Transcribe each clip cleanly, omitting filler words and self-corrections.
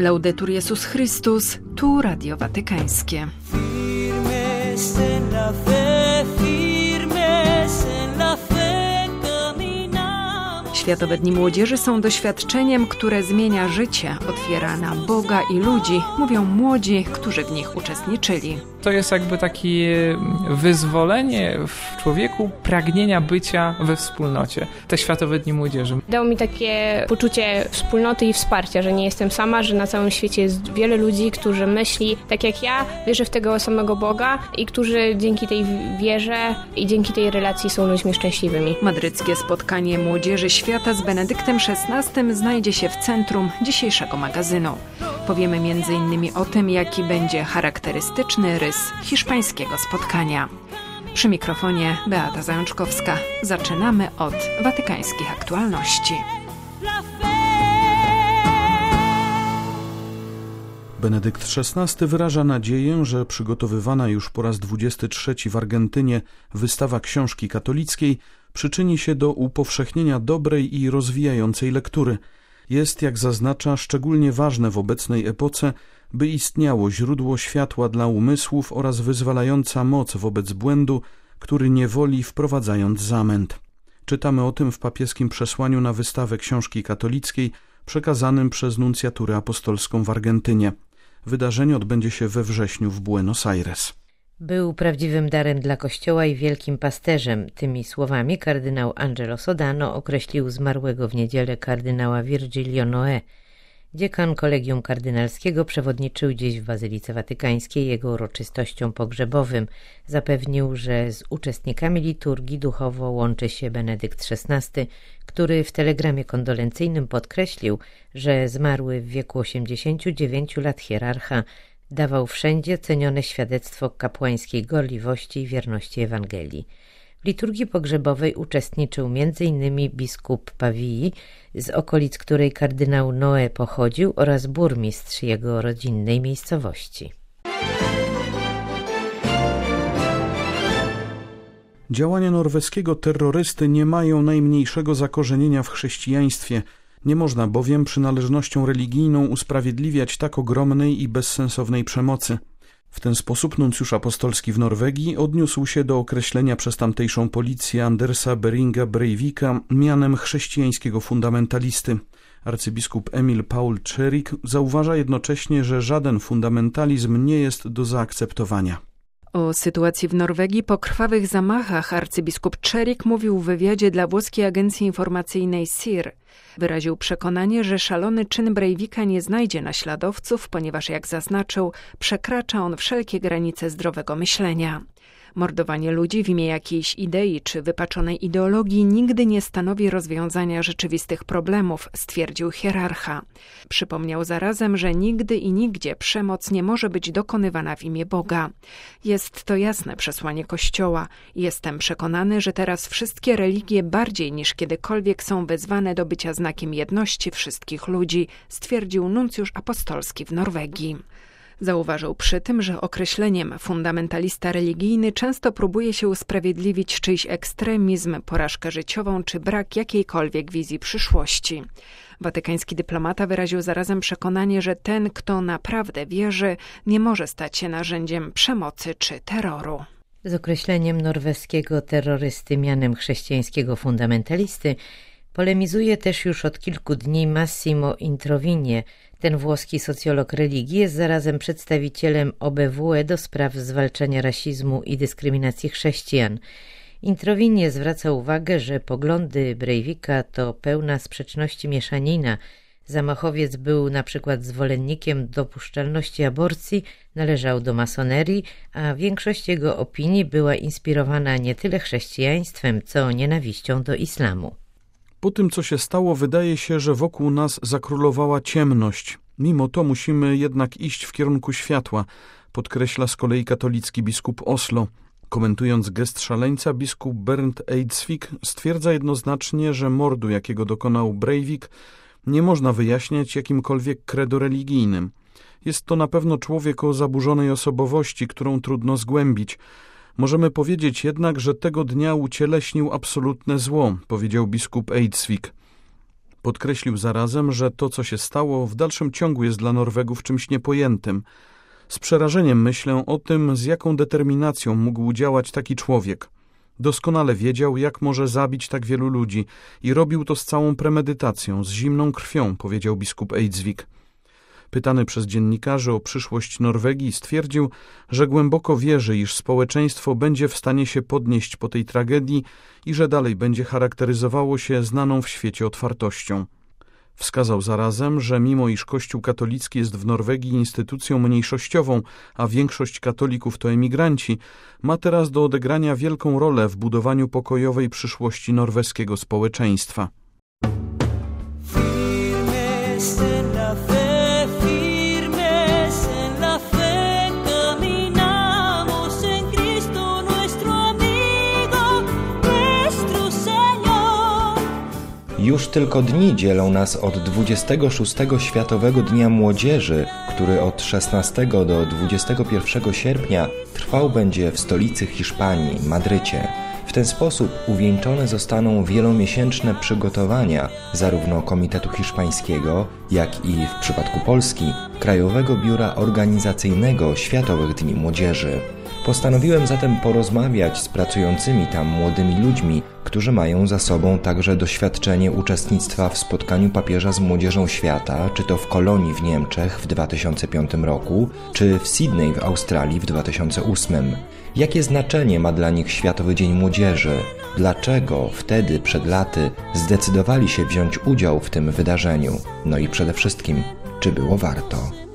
Laudetur Jesus Chrystus, tu Radio Watykańskie. Światowe Dni Młodzieży są doświadczeniem, które zmienia życie, otwiera na Boga i ludzi, mówią młodzi, którzy w nich uczestniczyli. To jest jakby takie wyzwolenie w człowieku pragnienia bycia we wspólnocie. Te Światowe Dni Młodzieży. Dało mi takie poczucie wspólnoty i wsparcia, że nie jestem sama, że na całym świecie jest wiele ludzi, którzy myśli tak jak ja, wierzą w tego samego Boga i którzy dzięki tej wierze i dzięki tej relacji są ludźmi szczęśliwymi. Madryckie spotkanie Młodzieży Świata z Benedyktem XVI znajdzie się w centrum dzisiejszego magazynu. Powiemy m.in. o tym, jaki będzie charakterystyczny rys hiszpańskiego spotkania. Przy mikrofonie Beata Zajączkowska. Zaczynamy od watykańskich aktualności. Benedykt XVI wyraża nadzieję, że przygotowywana już po raz 23 w Argentynie wystawa książki katolickiej przyczyni się do upowszechnienia dobrej i rozwijającej lektury. Jest, jak zaznacza, szczególnie ważne w obecnej epoce, by istniało źródło światła dla umysłów oraz wyzwalająca moc wobec błędu, który niewoli wprowadzając zamęt. Czytamy o tym w papieskim przesłaniu na wystawę książki katolickiej przekazanym przez nuncjaturę apostolską w Argentynie. Wydarzenie odbędzie się we wrześniu w Buenos Aires. Był prawdziwym darem dla Kościoła i wielkim pasterzem. Tymi słowami kardynał Angelo Sodano określił zmarłego w niedzielę kardynała Virgilio Noé. Dziekan Kolegium Kardynalskiego przewodniczył dziś w Bazylice Watykańskiej jego uroczystościom pogrzebowym. Zapewnił, że z uczestnikami liturgii duchowo łączy się Benedykt XVI, który w telegramie kondolencyjnym podkreślił, że zmarły w wieku 89 lat hierarcha dawał wszędzie cenione świadectwo kapłańskiej gorliwości i wierności Ewangelii. W liturgii pogrzebowej uczestniczył m.in. biskup Pavii, z okolic której kardynał Noé pochodził, oraz burmistrz jego rodzinnej miejscowości. Działania norweskiego terrorysty nie mają najmniejszego zakorzenienia w chrześcijaństwie. Nie można bowiem przynależnością religijną usprawiedliwiać tak ogromnej i bezsensownej przemocy. W ten sposób nuncjusz apostolski w Norwegii odniósł się do określenia przez tamtejszą policję Andersa Behringa Breivika mianem chrześcijańskiego fundamentalisty. Arcybiskup Emil Paul Czerik zauważa jednocześnie, że żaden fundamentalizm nie jest do zaakceptowania. O sytuacji w Norwegii po krwawych zamachach arcybiskup Czerik mówił w wywiadzie dla włoskiej agencji informacyjnej SIR. Wyraził przekonanie, że szalony czyn Breivika nie znajdzie naśladowców, ponieważ, jak zaznaczył, przekracza on wszelkie granice zdrowego myślenia. Mordowanie ludzi w imię jakiejś idei czy wypaczonej ideologii nigdy nie stanowi rozwiązania rzeczywistych problemów, stwierdził hierarcha. Przypomniał zarazem, że nigdy i nigdzie przemoc nie może być dokonywana w imię Boga. Jest to jasne przesłanie Kościoła. Jestem przekonany, że teraz wszystkie religie bardziej niż kiedykolwiek są wezwane do bycia znakiem jedności wszystkich ludzi, stwierdził nuncjusz apostolski w Norwegii. Zauważył przy tym, że określeniem fundamentalista religijny często próbuje się usprawiedliwić czyjś ekstremizm, porażkę życiową czy brak jakiejkolwiek wizji przyszłości. Watykański dyplomata wyraził zarazem przekonanie, że ten, kto naprawdę wierzy, nie może stać się narzędziem przemocy czy terroru. Z określeniem norweskiego terrorysty mianem chrześcijańskiego fundamentalisty polemizuje też już od kilku dni Massimo Introvigne. Ten włoski socjolog religii jest zarazem przedstawicielem OBWE do spraw zwalczania rasizmu i dyskryminacji chrześcijan. Introvigne zwraca uwagę, że poglądy Breivika to pełna sprzeczności mieszanina. Zamachowiec był na przykład zwolennikiem dopuszczalności aborcji, należał do masonerii, a większość jego opinii była inspirowana nie tyle chrześcijaństwem, co nienawiścią do islamu. Po tym, co się stało, wydaje się, że wokół nas zakrólowała ciemność. Mimo to musimy jednak iść w kierunku światła, podkreśla z kolei katolicki biskup Oslo. Komentując gest szaleńca, biskup Bernd Eidsvik stwierdza jednoznacznie, że mordu, jakiego dokonał Breivik, nie można wyjaśniać jakimkolwiek credo religijnym. Jest to na pewno człowiek o zaburzonej osobowości, którą trudno zgłębić. Możemy powiedzieć jednak, że tego dnia ucieleśnił absolutne zło, powiedział biskup Eidsvik. Podkreślił zarazem, że to, co się stało, w dalszym ciągu jest dla Norwegów czymś niepojętym. Z przerażeniem myślę o tym, z jaką determinacją mógł działać taki człowiek. Doskonale wiedział, jak może zabić tak wielu ludzi i robił to z całą premedytacją, z zimną krwią, powiedział biskup Eidsvik. Pytany przez dziennikarzy o przyszłość Norwegii, stwierdził, że głęboko wierzy, iż społeczeństwo będzie w stanie się podnieść po tej tragedii i że dalej będzie charakteryzowało się znaną w świecie otwartością. Wskazał zarazem, że mimo iż Kościół katolicki jest w Norwegii instytucją mniejszościową, a większość katolików to emigranci, ma teraz do odegrania wielką rolę w budowaniu pokojowej przyszłości norweskiego społeczeństwa. Już tylko dni dzielą nas od 26 Światowego Dnia Młodzieży, który od 16 do 21 sierpnia trwał będzie w stolicy Hiszpanii, Madrycie. W ten sposób uwieńczone zostaną wielomiesięczne przygotowania zarówno Komitetu Hiszpańskiego, jak i w przypadku Polski Krajowego Biura Organizacyjnego Światowych Dni Młodzieży. Postanowiłem zatem porozmawiać z pracującymi tam młodymi ludźmi, którzy mają za sobą także doświadczenie uczestnictwa w spotkaniu papieża z młodzieżą świata, czy to w Kolonii w Niemczech w 2005 roku, czy w Sydney w Australii w 2008. Jakie znaczenie ma dla nich Światowy Dzień Młodzieży? Dlaczego wtedy, przed laty, zdecydowali się wziąć udział w tym wydarzeniu? No i przede wszystkim, czy było warto?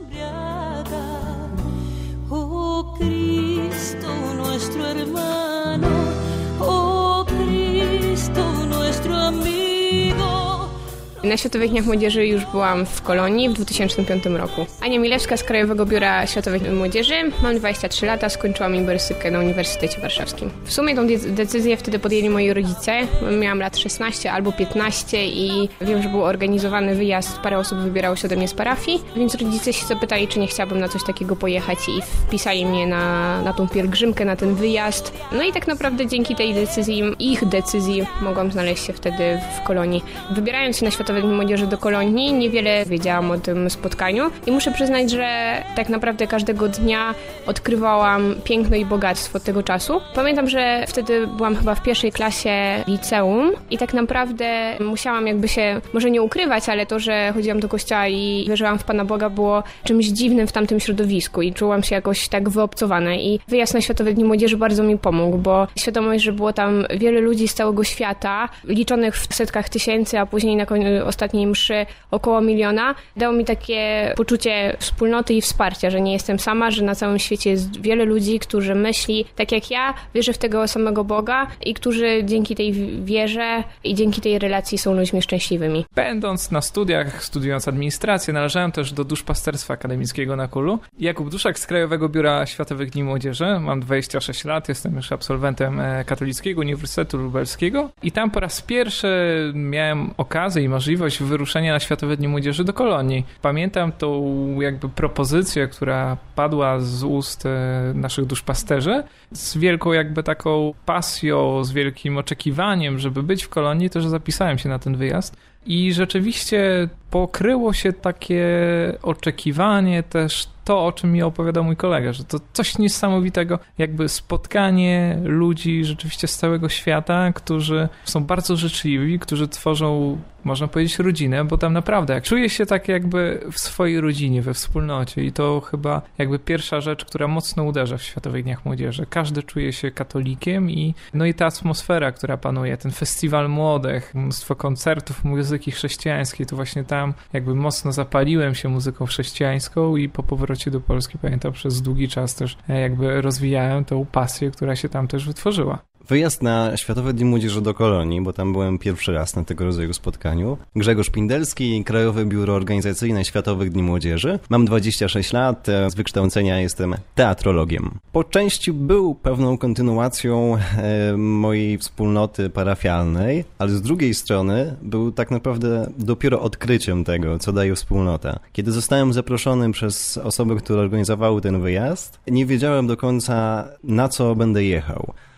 Na Światowych Dniach Młodzieży już byłam w Kolonii w 2005 roku. Ania Milewska z Krajowego Biura Światowych Dni Młodzieży. Mam 23 lata, skończyłam uniwersytet na Uniwersytecie Warszawskim. W sumie tą decyzję wtedy podjęli moi rodzice. Miałam lat 16 albo 15 i wiem, że był organizowany wyjazd. Parę osób wybierało się ode mnie z parafii, więc rodzice się zapytali, czy nie chciałabym na coś takiego pojechać i wpisali mnie na tą pielgrzymkę, na ten wyjazd. No i tak naprawdę dzięki tej decyzji, ich decyzji, mogłam znaleźć się wtedy w Kolonii. Wybierając się na Światowe Dni Młodzieży do Kolonii, niewiele wiedziałam o tym spotkaniu i muszę przyznać, że tak naprawdę każdego dnia odkrywałam piękno i bogactwo tego czasu. Pamiętam, że wtedy byłam chyba w pierwszej klasie liceum i tak naprawdę musiałam jakby się, może nie ukrywać, ale to, że chodziłam do kościoła i wierzyłam w Pana Boga, było czymś dziwnym w tamtym środowisku i czułam się jakoś tak wyobcowana i wyjazd na Światowe Dni Młodzieży bardzo mi pomógł, bo świadomość, że było tam wiele ludzi z całego świata, liczonych w setkach tysięcy, a później na ostatniej mszy około 1 miliona, dało mi takie poczucie wspólnoty i wsparcia, że nie jestem sama, że na całym świecie jest wiele ludzi, którzy myśli tak jak ja, wierzę w tego samego Boga i którzy dzięki tej wierze i dzięki tej relacji są ludźmi szczęśliwymi. Będąc na studiach, studiując administrację, należałem też do duszpasterstwa akademickiego na Kulu. Jakub Duszak z Krajowego Biura Światowych Dni Młodzieży. Mam 26 lat, jestem już absolwentem Katolickiego Uniwersytetu Lubelskiego i tam po raz pierwszy miałem okazję i możliwość wyruszenia na Światowe Dni Młodzieży do Kolonii. Pamiętam tą jakby propozycję, która padła z ust naszych duszpasterzy, z wielką jakby taką pasją, z wielkim oczekiwaniem, żeby być w Kolonii, też zapisałem się na ten wyjazd. I rzeczywiście pokryło się takie oczekiwanie też to, o czym mi opowiadał mój kolega, że to coś niesamowitego, jakby spotkanie ludzi rzeczywiście z całego świata, którzy są bardzo życzliwi, którzy tworzą, można powiedzieć, rodzinę, bo tam naprawdę jak czuję się tak jakby w swojej rodzinie, we wspólnocie i to chyba jakby pierwsza rzecz, która mocno uderza w Światowych Dniach Młodzieży. Każdy czuje się katolikiem i ta atmosfera, która panuje, ten festiwal młodych, mnóstwo koncertów muzyki chrześcijańskiej, to właśnie tam jakby mocno zapaliłem się muzyką chrześcijańską i po powrocie do Polski, pamiętam, przez długi czas też jakby rozwijałem tą pasję, która się tam też wytworzyła. Wyjazd na Światowe Dni Młodzieży do Kolonii, bo tam byłem pierwszy raz na tego rodzaju spotkaniu. Grzegorz Pindelski, Krajowe Biuro Organizacyjne Światowych Dni Młodzieży. Mam 26 lat, z wykształcenia jestem teatrologiem. Po części był pewną kontynuacją mojej wspólnoty parafialnej, ale z drugiej strony był tak naprawdę dopiero odkryciem tego, co daje wspólnota. Kiedy zostałem zaproszony przez osoby, które organizowały ten wyjazd, nie wiedziałem do końca, na co będę jechał.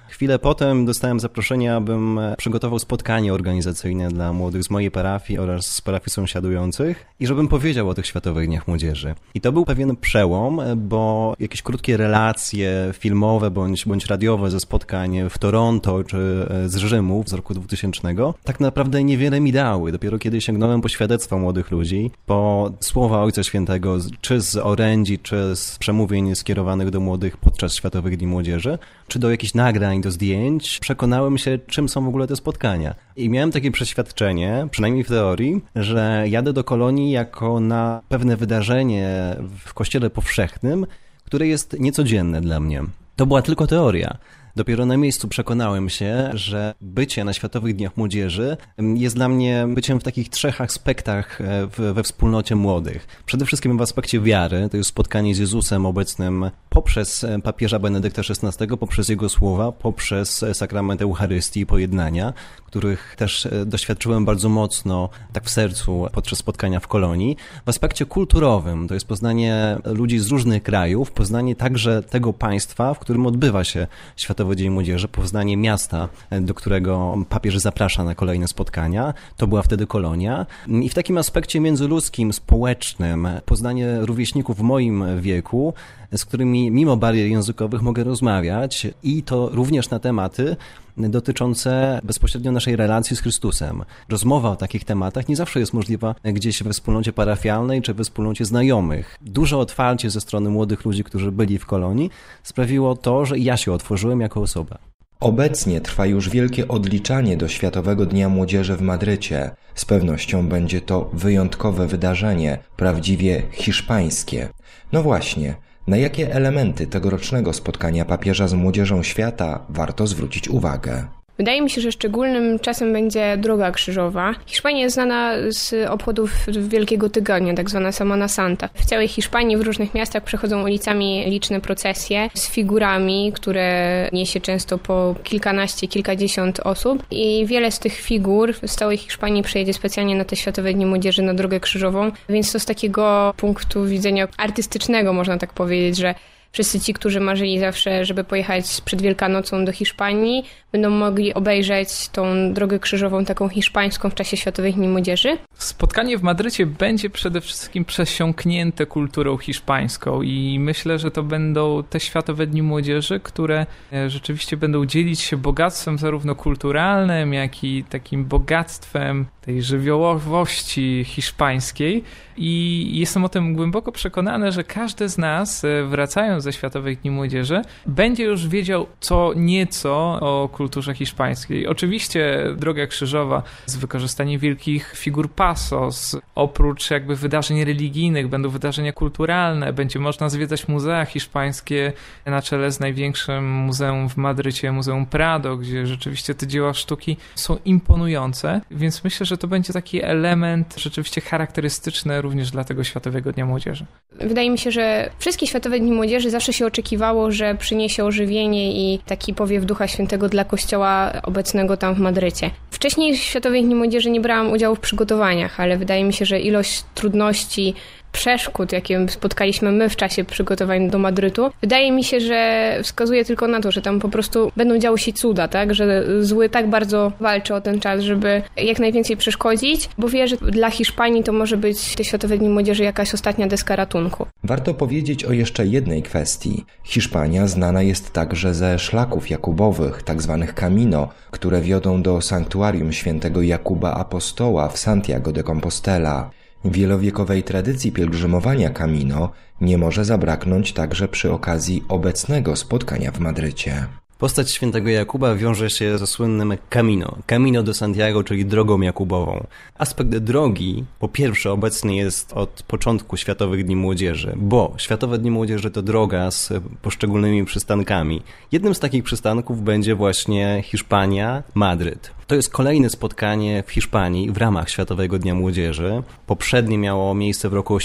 Chwilę potem dostałem zaproszenie, abym przygotował spotkanie organizacyjne dla młodych z mojej parafii oraz z parafii sąsiadujących i żebym powiedział o tych Światowych Dniach Młodzieży. I to był pewien przełom, bo jakieś krótkie relacje filmowe bądź radiowe ze spotkań w Toronto czy z Rzymu z roku 2000 tak naprawdę niewiele mi dały. Dopiero kiedy sięgnąłem po świadectwa młodych ludzi, po słowa Ojca Świętego, czy z orędzi, czy z przemówień skierowanych do młodych podczas Światowych Dni Młodzieży, czy do jakichś nagrań, do zdjęć, przekonałem się, czym są w ogóle te spotkania. I miałem takie przeświadczenie, przynajmniej w teorii, że jadę do Kolonii jako na pewne wydarzenie w kościele powszechnym, które jest niecodzienne dla mnie. To była tylko teoria. Dopiero na miejscu przekonałem się, że bycie na Światowych Dniach Młodzieży jest dla mnie byciem w takich 3 aspektach we wspólnocie młodych. Przede wszystkim w aspekcie wiary, to jest spotkanie z Jezusem obecnym poprzez papieża Benedykta XVI, poprzez jego słowa, poprzez sakrament Eucharystii i pojednania, których też doświadczyłem bardzo mocno tak w sercu podczas spotkania w Kolonii. W aspekcie kulturowym, to jest poznanie ludzi z różnych krajów, poznanie także tego państwa, w którym odbywa się Światowy Dzień Młodzieży, poznanie miasta, do którego papież zaprasza na kolejne spotkania. To była wtedy Kolonia. I w takim aspekcie międzyludzkim, społecznym, poznanie rówieśników w moim wieku, z którymi mimo barier językowych mogę rozmawiać i to również na tematy dotyczące bezpośrednio naszej relacji z Chrystusem. Rozmowa o takich tematach nie zawsze jest możliwa gdzieś we wspólnocie parafialnej czy we wspólnocie znajomych. Duże otwarcie ze strony młodych ludzi, którzy byli w Kolonii, sprawiło to, że ja się otworzyłem jako osoba. Obecnie trwa już wielkie odliczanie do Światowego Dnia Młodzieży w Madrycie. Z pewnością będzie to wyjątkowe wydarzenie, prawdziwie hiszpańskie. No właśnie, na jakie elementy tegorocznego spotkania papieża z młodzieżą świata warto zwrócić uwagę? Wydaje mi się, że szczególnym czasem będzie Droga Krzyżowa. Hiszpania jest znana z obchodów Wielkiego Tygodnia, tak zwana Semana Santa. W całej Hiszpanii, w różnych miastach przechodzą ulicami liczne procesje z figurami, które niesie często po kilkanaście, kilkadziesiąt osób. I wiele z tych figur z całej Hiszpanii przyjedzie specjalnie na te Światowe Dni Młodzieży na Drogę Krzyżową. Więc to z takiego punktu widzenia artystycznego można tak powiedzieć, że wszyscy ci, którzy marzyli zawsze, żeby pojechać przed Wielkanocą do Hiszpanii, będą mogli obejrzeć tą Drogę Krzyżową taką hiszpańską w czasie Światowych Dni Młodzieży. Spotkanie w Madrycie będzie przede wszystkim przesiąknięte kulturą hiszpańską i myślę, że to będą te Światowe Dni Młodzieży, które rzeczywiście będą dzielić się bogactwem zarówno kulturalnym, jak i takim bogactwem tej żywiołowości hiszpańskiej. I jestem o tym głęboko przekonany, że każdy z nas, wracając ze Światowych Dni Młodzieży, będzie już wiedział co nieco o kulturze hiszpańskiej. Oczywiście Droga Krzyżowa z wykorzystaniem wielkich figur pasos, oprócz jakby wydarzeń religijnych, będą wydarzenia kulturalne, będzie można zwiedzać muzea hiszpańskie na czele z największym muzeum w Madrycie, Muzeum Prado, gdzie rzeczywiście te dzieła sztuki są imponujące, więc myślę, że to będzie taki element rzeczywiście charakterystyczny również dla tego Światowego Dnia Młodzieży. Wydaje mi się, że wszystkie Światowe Dni Młodzieży zawsze się oczekiwało, że przyniesie ożywienie i taki powiew Ducha Świętego dla Kościoła obecnego tam w Madrycie. Wcześniej w Światowych Dni Młodzieży nie brałam udziału w przygotowaniach, ale wydaje mi się, że ilość trudności, przeszkód, jakie spotkaliśmy my w czasie przygotowań do Madrytu, wydaje mi się, że wskazuje tylko na to, że tam po prostu będą działy się cuda, tak? Że zły tak bardzo walczy o ten czas, żeby jak najwięcej przeszkodzić, bo wie, że dla Hiszpanii to może być te Światowe Dni Młodzieży jakaś ostatnia deska ratunku. Warto powiedzieć o jeszcze jednej kwestii. Hiszpania znana jest także ze szlaków jakubowych, tzw. Camino, które wiodą do sanktuarium świętego Jakuba Apostoła w Santiago de Compostela. Wielowiekowej tradycji pielgrzymowania Camino nie może zabraknąć także przy okazji obecnego spotkania w Madrycie. Postać świętego Jakuba wiąże się ze słynnym Camino do Santiago, czyli drogą jakubową. Aspekt drogi, po pierwsze, obecny jest od początku Światowych Dni Młodzieży, bo Światowe Dni Młodzieży to droga z poszczególnymi przystankami. Jednym z takich przystanków będzie właśnie Hiszpania, Madryt. To jest kolejne spotkanie w Hiszpanii w ramach Światowego Dnia Młodzieży. Poprzednie miało miejsce w roku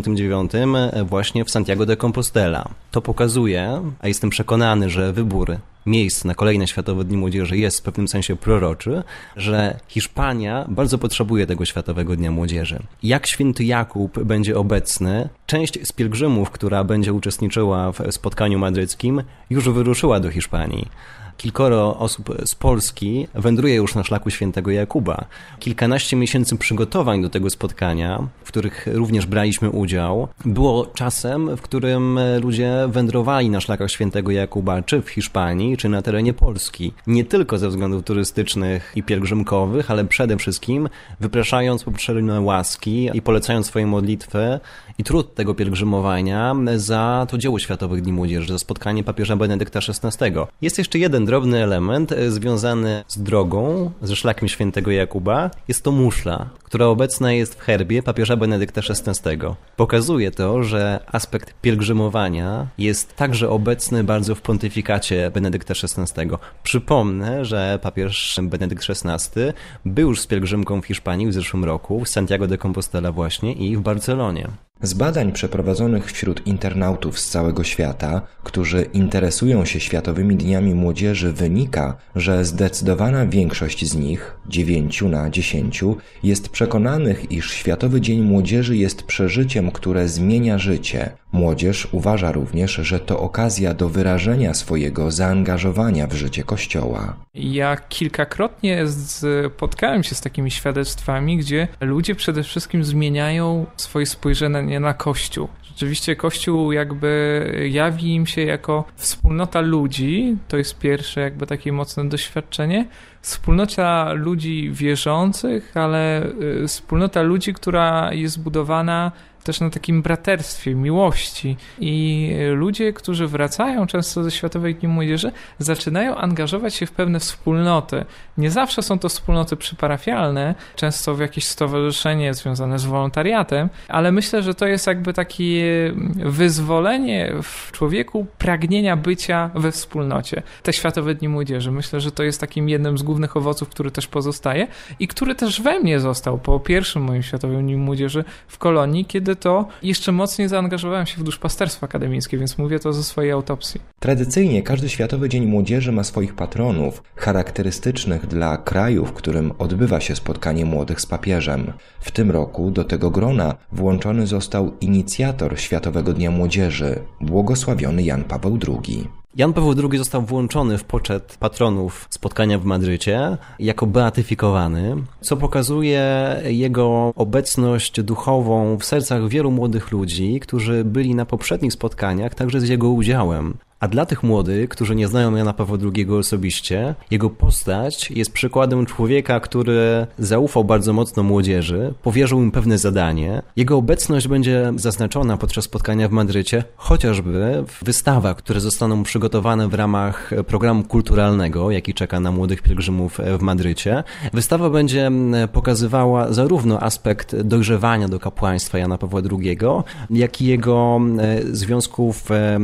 1989 właśnie w Santiago de Compostela. To pokazuje, a jestem przekonany, że wybór miejsc na kolejne Światowe Dni Młodzieży jest w pewnym sensie proroczy, że Hiszpania bardzo potrzebuje tego Światowego Dnia Młodzieży. Jak święty Jakub będzie obecny, część z pielgrzymów, która będzie uczestniczyła w spotkaniu madryckim, już wyruszyła do Hiszpanii. Kilkoro osób z Polski wędruje już na szlaku świętego Jakuba. Kilkanaście miesięcy przygotowań do tego spotkania, w których również braliśmy udział, było czasem, w którym ludzie wędrowali na szlakach świętego Jakuba, czy w Hiszpanii, czy na terenie Polski. Nie tylko ze względów turystycznych i pielgrzymkowych, ale przede wszystkim wypraszając poprzednie łaski i polecając swoje modlitwy i trud tego pielgrzymowania za to dzieło Światowych Dni Młodzieży, za spotkanie papieża Benedykta XVI. Jest jeszcze jeden drobny element związany z drogą, ze szlakiem świętego Jakuba. Jest to muszla, która obecna jest w herbie papieża Benedykta XVI. Pokazuje to, że aspekt pielgrzymowania jest także obecny bardzo w pontyfikacie Benedykta XVI. Przypomnę, że papież Benedykt XVI był już z pielgrzymką w Hiszpanii w zeszłym roku, w Santiago de Compostela właśnie i w Barcelonie. Z badań przeprowadzonych wśród internautów z całego świata, którzy interesują się Światowymi Dniami Młodzieży, wynika, że zdecydowana większość z nich, 9 na 10, jest przekonanych, iż Światowy Dzień Młodzieży jest przeżyciem, które zmienia życie. Młodzież uważa również, że to okazja do wyrażenia swojego zaangażowania w życie Kościoła. Ja kilkakrotnie spotkałem się z takimi świadectwami, gdzie ludzie przede wszystkim zmieniają swoje spojrzenie na Kościół. Rzeczywiście Kościół jakby jawi im się jako wspólnota ludzi, to jest pierwsze jakby takie mocne doświadczenie, wspólnota ludzi wierzących, ale wspólnota ludzi, która jest budowana też na takim braterstwie, miłości. I ludzie, którzy wracają często ze Światowych Dni Młodzieży, zaczynają angażować się w pewne wspólnoty. Nie zawsze są to wspólnoty przyparafialne, często w jakieś stowarzyszenie związane z wolontariatem, ale myślę, że to jest jakby takie wyzwolenie w człowieku pragnienia bycia we wspólnocie. Te Światowe Dni Młodzieży. Myślę, że to jest takim jednym z głównych owoców, który też pozostaje i który też we mnie został po pierwszym moim Światowym Dniu Młodzieży w Kolonii, kiedy to jeszcze mocniej zaangażowałem się w duszpasterstwo akademickie, więc mówię to ze swojej autopsji. Tradycyjnie każdy Światowy Dzień Młodzieży ma swoich patronów, charakterystycznych dla kraju, w którym odbywa się spotkanie młodych z papieżem. W tym roku do tego grona włączony został inicjator Światowego Dnia Młodzieży, błogosławiony Jan Paweł II. Jan Paweł II został włączony w poczet patronów spotkania w Madrycie jako beatyfikowany, co pokazuje jego obecność duchową w sercach wielu młodych ludzi, którzy byli na poprzednich spotkaniach także z jego udziałem. A dla tych młodych, którzy nie znają Jana Pawła II osobiście, jego postać jest przykładem człowieka, który zaufał bardzo mocno młodzieży, powierzył im pewne zadanie. Jego obecność będzie zaznaczona podczas spotkania w Madrycie, chociażby w wystawach, które zostaną przygotowane w ramach programu kulturalnego, jaki czeka na młodych pielgrzymów w Madrycie. Wystawa będzie pokazywała zarówno aspekt dojrzewania do kapłaństwa Jana Pawła II, jak i jego związków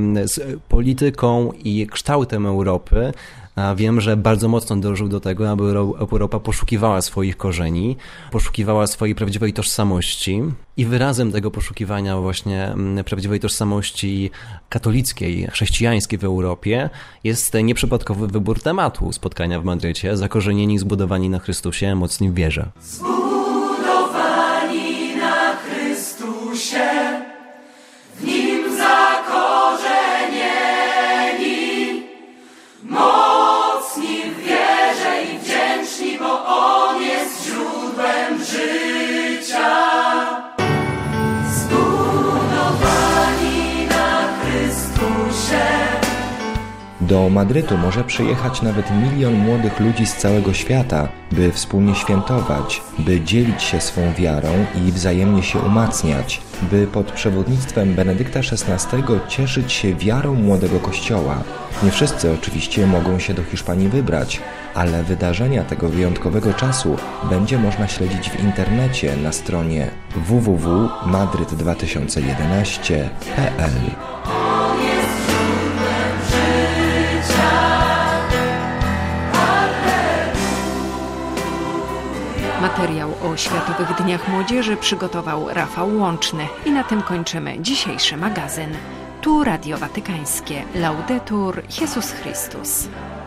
z polityką i kształtem Europy. Wiem, że bardzo mocno dążył do tego, aby Europa poszukiwała swoich korzeni, poszukiwała swojej prawdziwej tożsamości i wyrazem tego poszukiwania właśnie prawdziwej tożsamości katolickiej, chrześcijańskiej w Europie jest nieprzypadkowy wybór tematu spotkania w Madrycie, zakorzenieni, zbudowani na Chrystusie, mocni w wierze. Zbudowani na Chrystusie, w Nim zakorzenieni, mocni w wierze i wdzięczni, bo On jest źródłem życia. Zbudowani na Chrystusie. Do Madrytu może przyjechać nawet 1 milion młodych ludzi z całego świata, by wspólnie świętować, by dzielić się swą wiarą i wzajemnie się umacniać, by pod przewodnictwem Benedykta XVI cieszyć się wiarą młodego Kościoła. Nie wszyscy oczywiście mogą się do Hiszpanii wybrać, ale wydarzenia tego wyjątkowego czasu będzie można śledzić w internecie na stronie www.madryt2011.pl. Materiał o Światowych Dniach Młodzieży przygotował Rafał Łączny. I na tym kończymy dzisiejszy magazyn. Tu Radio Watykańskie. Laudetur Jesus Christus.